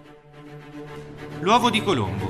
L'uovo di Colombo.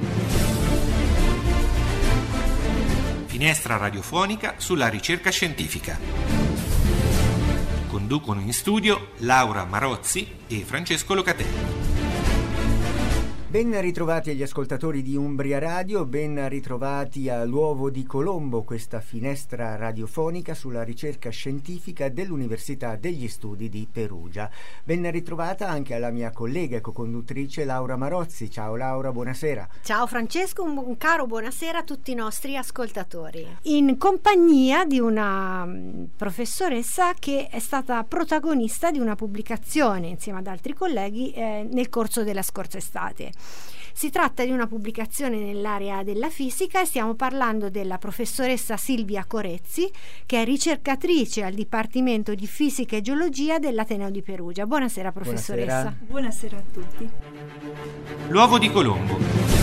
Finestra radiofonica sulla ricerca scientifica. Conducono in studio Laura Marozzi e Francesco Locatelli. Ben ritrovati agli ascoltatori di Umbria Radio, ben ritrovati all'Uovo di Colombo, questa finestra radiofonica sulla ricerca scientifica dell'Università degli Studi di Perugia. Ben ritrovata anche alla mia collega e co-conduttrice Laura Marozzi. Ciao Laura, buonasera. Ciao Francesco, un caro buonasera a tutti i nostri ascoltatori. In compagnia di una professoressa che è stata protagonista di una pubblicazione insieme ad altri colleghi nel corso della scorsa estate. Si tratta di una pubblicazione nell'area della fisica e stiamo parlando della professoressa Silvia Corezzi, che è ricercatrice al Dipartimento di Fisica e Geologia dell'Ateneo di Perugia. Buonasera professoressa. Buonasera a tutti. L'uovo di Colombo.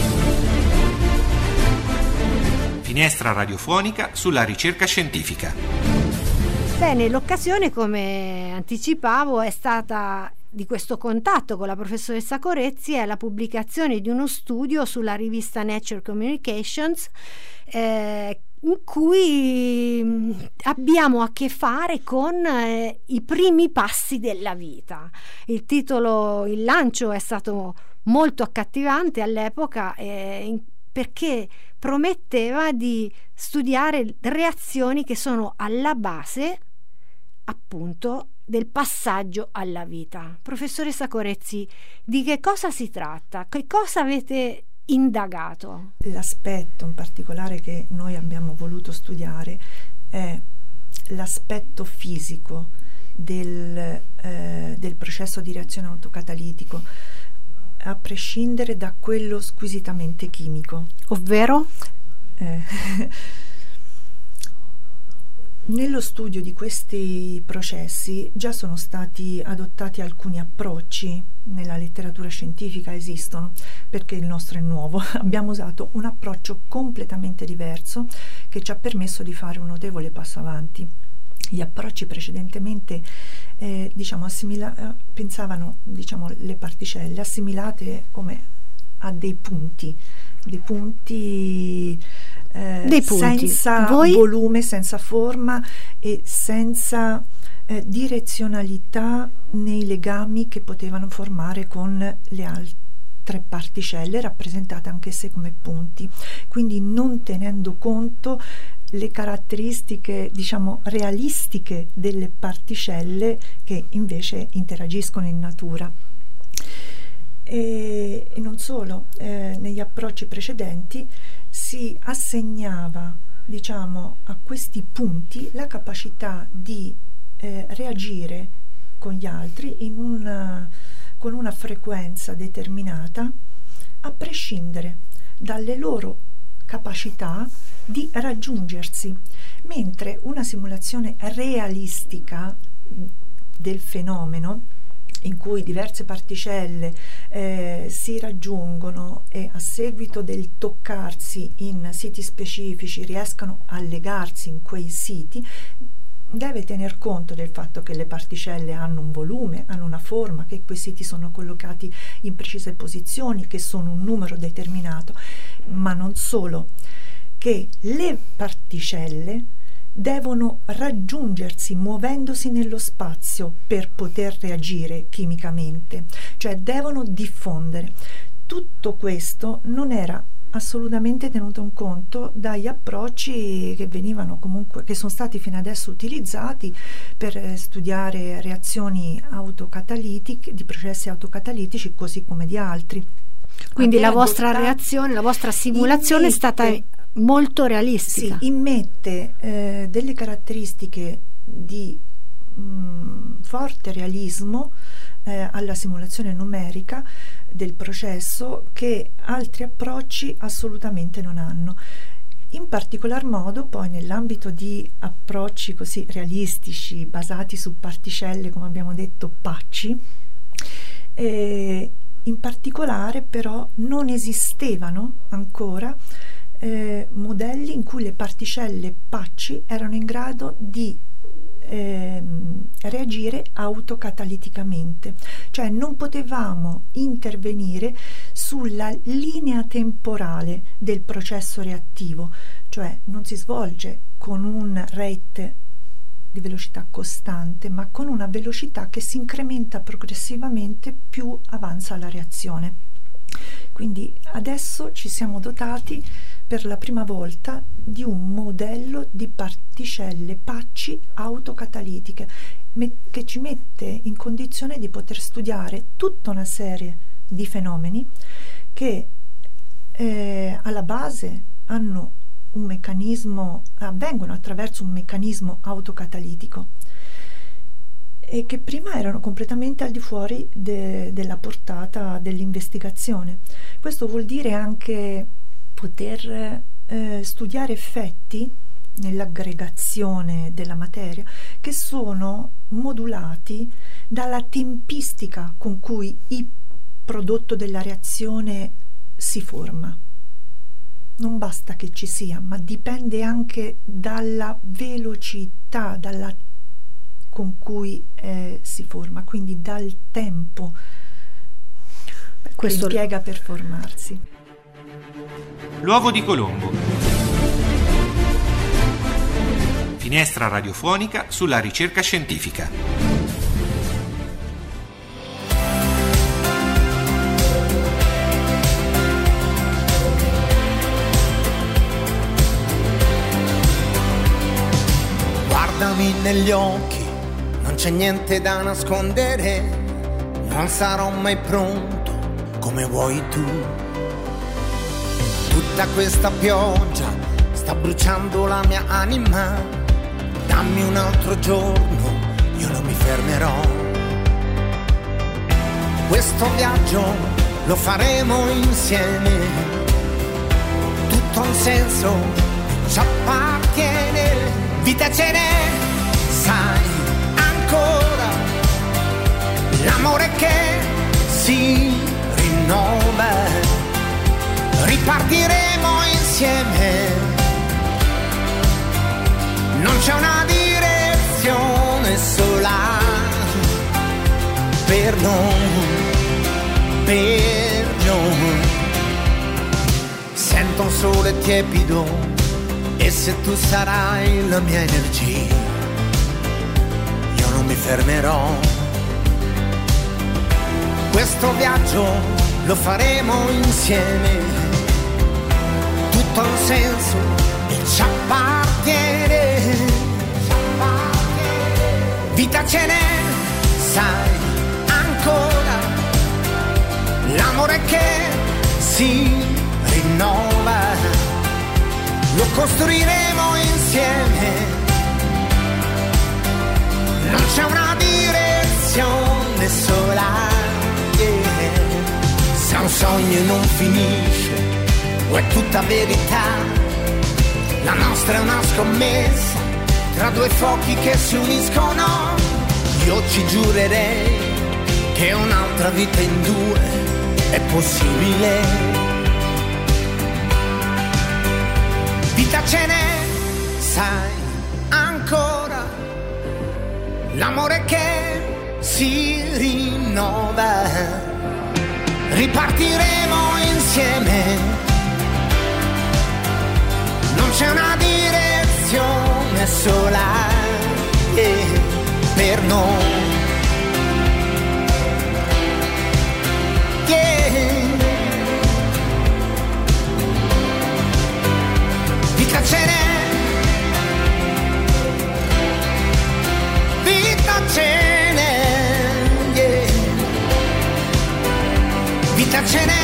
Finestra radiofonica sulla ricerca scientifica. Bene, l'occasione, come anticipavo, è stata di questo contatto con la professoressa Corezzi è la pubblicazione di uno studio sulla rivista Nature Communications in cui abbiamo a che fare con i primi passi della vita. Il lancio è stato molto accattivante all'epoca perché prometteva di studiare reazioni che sono alla base appunto del passaggio alla vita. Professoressa Corezzi, di che cosa si tratta? Che cosa avete indagato? L'aspetto in particolare che noi abbiamo voluto studiare è l'aspetto fisico del processo di reazione autocatalitico, a prescindere da quello squisitamente chimico. Ovvero? Nello studio di questi processi già sono stati adottati alcuni approcci, nella letteratura scientifica esistono, perché il nostro è nuovo. Abbiamo usato un approccio completamente diverso che ci ha permesso di fare un notevole passo avanti. Gli approcci precedentemente pensavano le particelle assimilate come a dei punti senza volume, senza forma e senza direzionalità nei legami che potevano formare con le altre particelle, rappresentate anch'esse come punti, quindi non tenendo conto le caratteristiche realistiche delle particelle che invece interagiscono in natura. E non solo, negli approcci precedenti si assegnava a questi punti la capacità di reagire con gli altri con una frequenza determinata, a prescindere dalle loro capacità di raggiungersi, mentre una simulazione realistica del fenomeno, in cui diverse particelle si raggiungono e a seguito del toccarsi in siti specifici riescano a legarsi in quei siti, deve tener conto del fatto che le particelle hanno un volume, hanno una forma, che quei siti sono collocati in precise posizioni, che sono un numero determinato, ma non solo, che le particelle devono raggiungersi muovendosi nello spazio per poter reagire chimicamente, cioè devono diffondere. Tutto questo non era assolutamente tenuto in conto dagli approcci che sono stati fino adesso utilizzati per studiare reazioni autocatalitiche, di processi autocatalitici, così come di altri. Quindi la vostra reazione, la vostra simulazione è stata molto realistica. Sì, immette delle caratteristiche di forte realismo alla simulazione numerica del processo che altri approcci assolutamente non hanno. In particolar modo poi nell'ambito di approcci così realistici basati su particelle, come abbiamo detto, PACI, in particolare però non esistevano ancora modelli in cui le particelle PACI erano in grado di reagire autocataliticamente, cioè non potevamo intervenire sulla linea temporale del processo reattivo, cioè non si svolge con un rate di velocità costante, ma con una velocità che si incrementa progressivamente più avanza la reazione. Quindi adesso ci siamo dotati per la prima volta di un modello di particelle PACI autocatalitiche che ci mette in condizione di poter studiare tutta una serie di fenomeni che alla base hanno un meccanismo, avvengono attraverso un meccanismo autocatalitico e che prima erano completamente al di fuori della portata dell'investigazione. Questo vuol dire anche poter studiare effetti nell'aggregazione della materia che sono modulati dalla tempistica con cui il prodotto della reazione si forma. Non basta che ci sia, ma dipende anche dalla velocità con cui si forma, quindi dal tempo che impiega per formarsi. L'uovo di Colombo. Finestra radiofonica sulla ricerca scientifica. Guardami negli occhi, non c'è niente da nascondere, non sarò mai pronto come vuoi tu. Tutta questa pioggia sta bruciando la mia anima, dammi un altro giorno, io non mi fermerò. Questo viaggio lo faremo insieme, tutto ha un senso, ci appartiene. Vita ce n'è, sai, ancora, l'amore che si rinnova, ripartiremo insieme, non c'è una direzione sola per noi, sento un sole tiepido. E se tu sarai la mia energia, io non mi fermerò. Questo viaggio lo faremo insieme, tutto ha un senso e ci appartiene. Vita ce n'è, sai, ancora, l'amore che si rinnova, lo costruiremo insieme, non c'è una direzione sola, se un sogno non finisce o è tutta verità, la nostra è una scommessa tra due fuochi che si uniscono. Io ci giurerei che un'altra vita in due è possibile. Vita ce n'è, sai, ancora, l'amore che si rinnova, ripartiremo insieme, non c'è una direzione sola per noi. Vita ce n'è, vita ce n'è, vita ce n'è.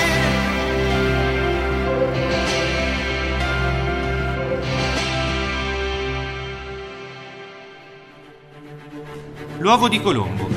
L'uovo di Colombo.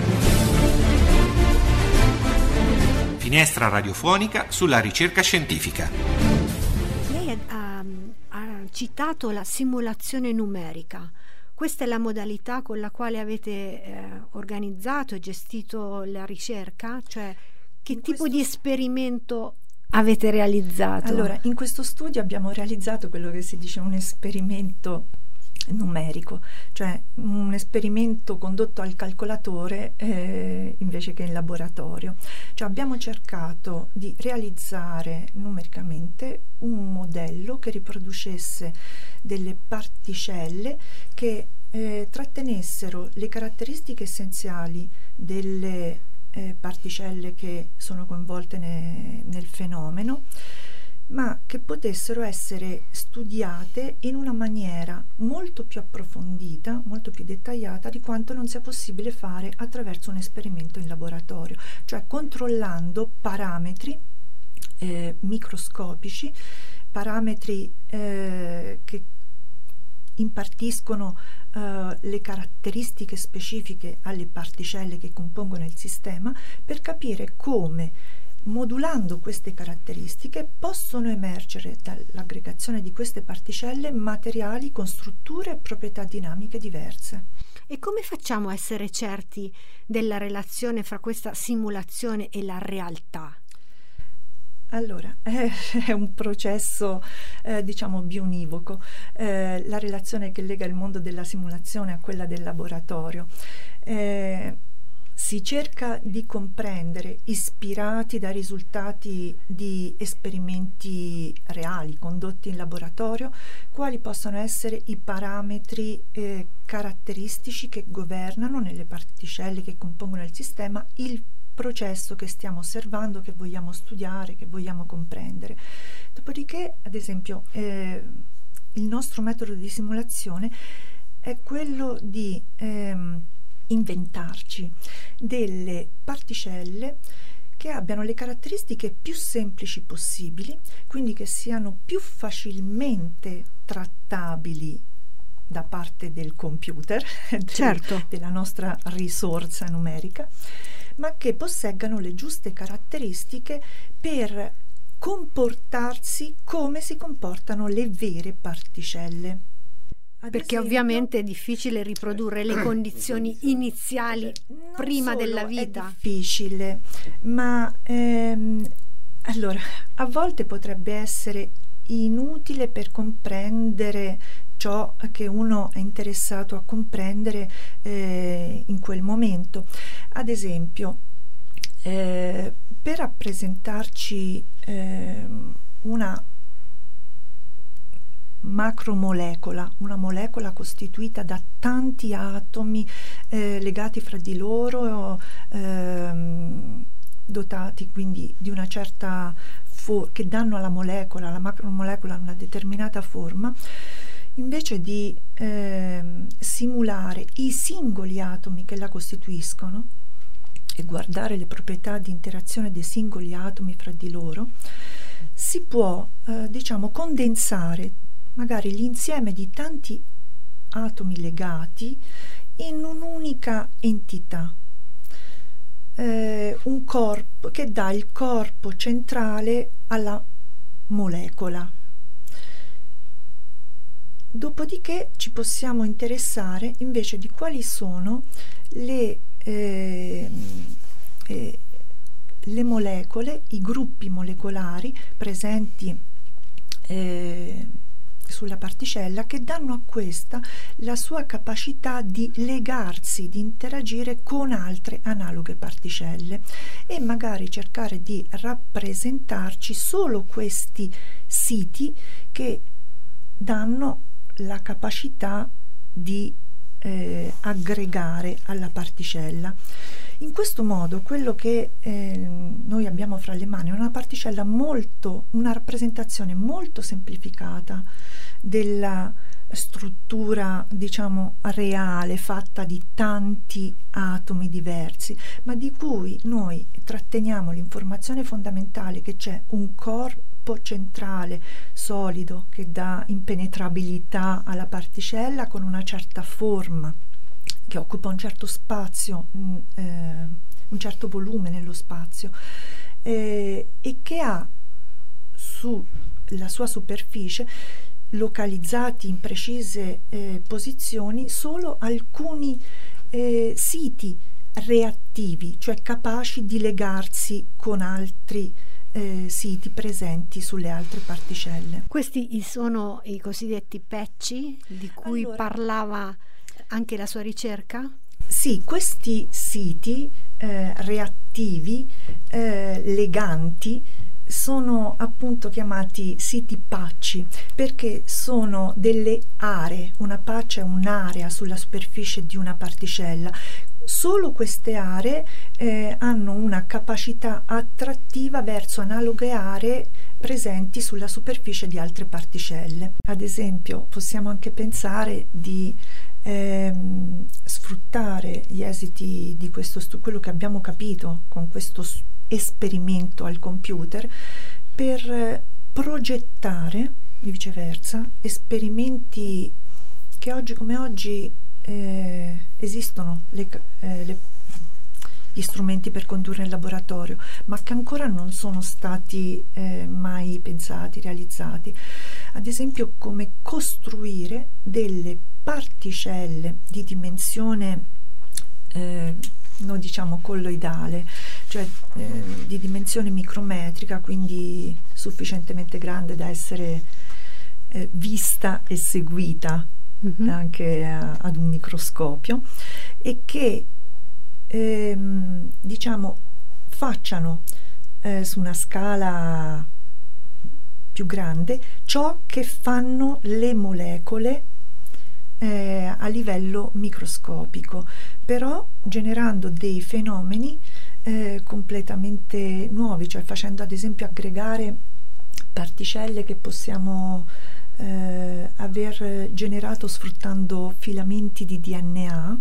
Finestra radiofonica sulla ricerca scientifica. Lei ha citato la simulazione numerica. Questa è la modalità con la quale avete organizzato e gestito la ricerca? Cioè, che tipo di esperimento avete realizzato? Allora, in questo studio abbiamo realizzato quello che si dice un esperimento numerico, cioè un esperimento condotto al calcolatore invece che in laboratorio. Cioè abbiamo cercato di realizzare numericamente un modello che riproducesse delle particelle che trattenessero le caratteristiche essenziali delle particelle che sono coinvolte nel fenomeno, ma che potessero essere studiate in una maniera molto più approfondita, molto più dettagliata di quanto non sia possibile fare attraverso un esperimento in laboratorio, cioè controllando parametri microscopici, parametri che impartiscono le caratteristiche specifiche alle particelle che compongono il sistema, per capire come, modulando queste caratteristiche, possono emergere dall'aggregazione di queste particelle materiali con strutture e proprietà dinamiche diverse. E come facciamo a essere certi della relazione fra questa simulazione e la realtà? Allora, è un processo diciamo biunivoco, la relazione che lega il mondo della simulazione a quella del laboratorio. Si cerca di comprendere, ispirati dai risultati di esperimenti reali condotti in laboratorio, quali possono essere i parametri caratteristici che governano nelle particelle che compongono il sistema il processo che stiamo osservando, che vogliamo studiare, che vogliamo comprendere. Dopodiché, ad esempio, il nostro metodo di simulazione è quello di inventarci delle particelle che abbiano le caratteristiche più semplici possibili, quindi che siano più facilmente trattabili da parte del computer, certo, della nostra risorsa numerica, ma che posseggano le giuste caratteristiche per comportarsi come si comportano le vere particelle. Perché ovviamente è difficile riprodurre le condizioni iniziali prima della vita. È difficile, ma allora a volte potrebbe essere inutile per comprendere ciò che uno è interessato a comprendere in quel momento. Ad esempio, per rappresentarci una macromolecola, una molecola costituita da tanti atomi legati fra di loro, dotati quindi di una certa che danno alla molecola, alla macromolecola, una determinata forma, invece di simulare i singoli atomi che la costituiscono e guardare le proprietà di interazione dei singoli atomi fra di loro, si può diciamo condensare magari l'insieme di tanti atomi legati in un'unica entità, un corpo che dà il corpo centrale alla molecola. Dopodiché ci possiamo interessare invece di quali sono le molecole, i gruppi molecolari presenti sulla particella, che danno a questa la sua capacità di legarsi, di interagire con altre analoghe particelle, e magari cercare di rappresentarci solo questi siti che danno la capacità di aggregare alla particella. In questo modo quello che noi abbiamo fra le mani è una particella una rappresentazione molto semplificata della struttura, diciamo, reale, fatta di tanti atomi diversi, ma di cui noi tratteniamo l'informazione fondamentale che c'è un corpo centrale solido che dà impenetrabilità alla particella con una certa forma, che occupa un certo spazio, un certo volume nello spazio, e che ha sulla sua superficie, localizzati in precise posizioni, solo alcuni siti reattivi, cioè capaci di legarsi con altri siti presenti sulle altre particelle. Questi sono i cosiddetti patch di cui parlava anche la sua ricerca? Sì, questi siti reattivi, leganti, sono appunto chiamati siti patch perché sono delle aree. Una patch è un'area sulla superficie di una particella. Solo queste aree hanno una capacità attrattiva verso analoghe aree presenti sulla superficie di altre particelle. Ad esempio, possiamo anche pensare di sfruttare gli esiti di questo quello che abbiamo capito con questo esperimento al computer per progettare, viceversa, esperimenti che oggi come oggi esistono gli strumenti per condurre in laboratorio, ma che ancora non sono stati mai pensati, realizzati. Ad esempio, come costruire delle particelle di dimensione noi diciamo colloidale, cioè di dimensione micrometrica, quindi sufficientemente grande da essere vista e seguita anche ad un microscopio, e che diciamo facciano su una scala più grande ciò che fanno le molecole a livello microscopico, però generando dei fenomeni completamente nuovi, cioè facendo ad esempio aggregare particelle che possiamo aver generato sfruttando filamenti di DNA,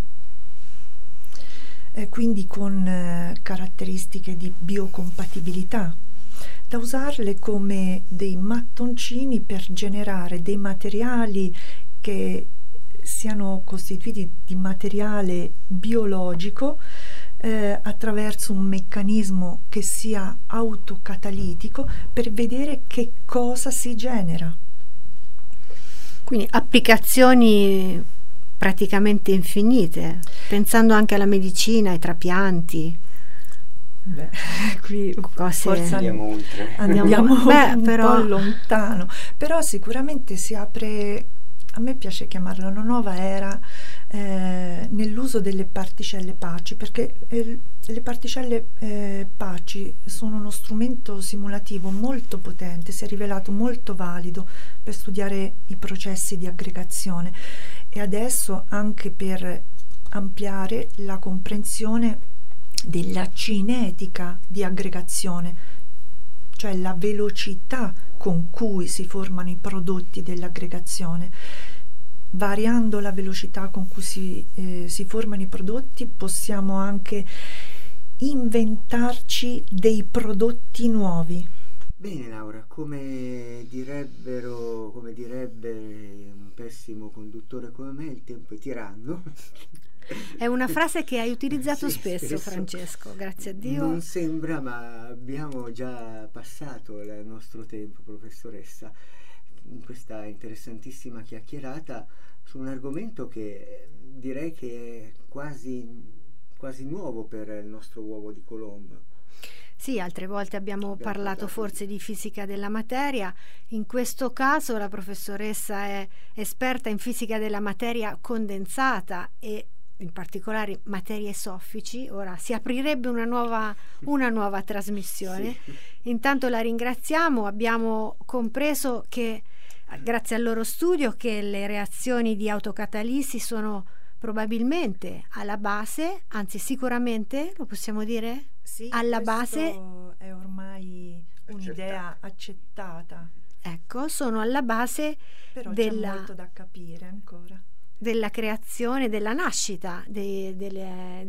quindi con caratteristiche di biocompatibilità, da usarle come dei mattoncini per generare dei materiali che siano costituiti di materiale biologico attraverso un meccanismo che sia autocatalitico, per vedere che cosa si genera. Quindi applicazioni praticamente infinite, pensando anche alla medicina, ai trapianti. Beh, qui forse andiamo oltre. Andiamo un po' lontano, però sicuramente si apre, a me piace chiamarla una nuova era nell'uso delle particelle patch, perché le particelle patch sono uno strumento simulativo molto potente, si è rivelato molto valido per studiare i processi di aggregazione e adesso anche per ampliare la comprensione della cinetica di aggregazione, cioè la velocità con cui si formano i prodotti dell'aggregazione. Variando la velocità con cui si formano i prodotti, possiamo anche inventarci dei prodotti nuovi. Bene Laura, come direbbe un pessimo conduttore come me, il tempo è tiranno. È una frase che hai utilizzato spesso, Francesco, grazie a Dio. Non sembra, ma abbiamo già passato il nostro tempo, professoressa, in questa interessantissima chiacchierata su un argomento che direi che è quasi nuovo per il nostro uovo di Colombo. Sì, altre volte abbiamo parlato forse di fisica della materia. In questo caso la professoressa è esperta in fisica della materia condensata e in particolare materie soffici. Ora si aprirebbe una nuova trasmissione. Sì. Intanto la ringraziamo, abbiamo compreso che grazie al loro studio che le reazioni di autocatalisi sono probabilmente alla base, anzi sicuramente, lo possiamo dire? Sì, alla base è ormai un'idea accettata. Ecco, sono alla base però c'è molto da capire ancora. Della creazione, della nascita della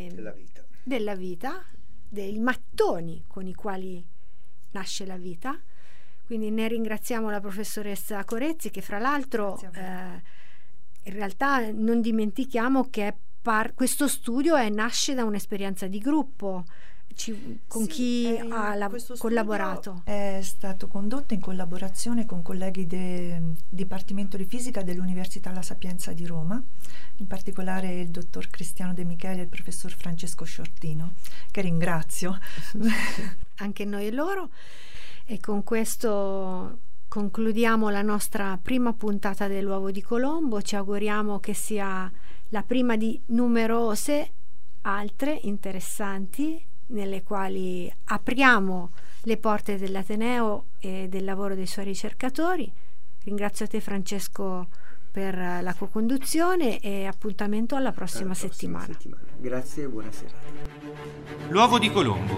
vita, dei mattoni con i quali nasce la vita. Quindi ne ringraziamo la professoressa Corezzi, che fra l'altro in realtà non dimentichiamo che questo studio nasce da un'esperienza di gruppo. Con chi ha collaborato? È stato condotto in collaborazione con colleghi del Dipartimento di Fisica dell'Università La Sapienza di Roma, in particolare il dottor Cristiano De Michele e il professor Francesco Sciortino, che ringrazio. anche noi e loro. E con questo concludiamo la nostra prima puntata dell'Uovo di Colombo. Ci auguriamo che sia la prima di numerose altre interessanti, nelle quali apriamo le porte dell'Ateneo e del lavoro dei suoi ricercatori. Ringrazio te, Francesco, per la co-conduzione, e appuntamento alla prossima settimana. Grazie e buona serata. L'Uovo di Colombo.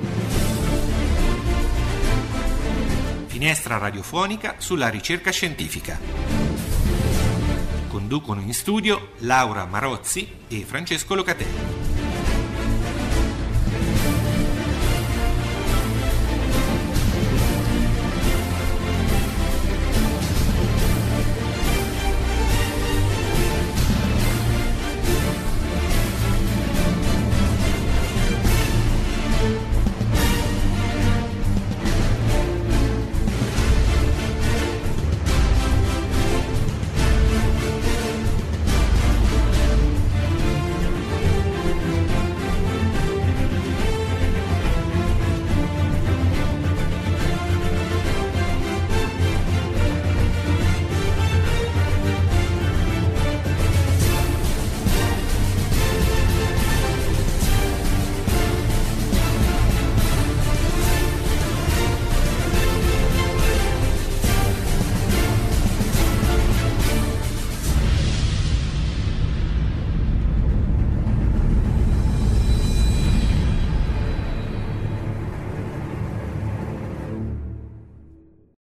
Finestra radiofonica sulla ricerca scientifica. Conducono in studio Laura Marozzi e Francesco Locatelli.